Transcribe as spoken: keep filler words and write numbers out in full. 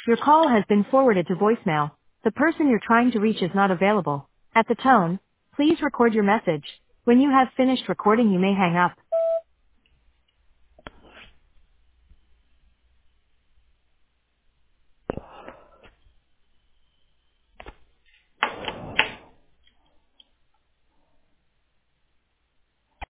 Your call has been forwarded to voicemail. The person you're trying to reach is not available. At the tone, please record your message. When you have finished recording, you may hang up.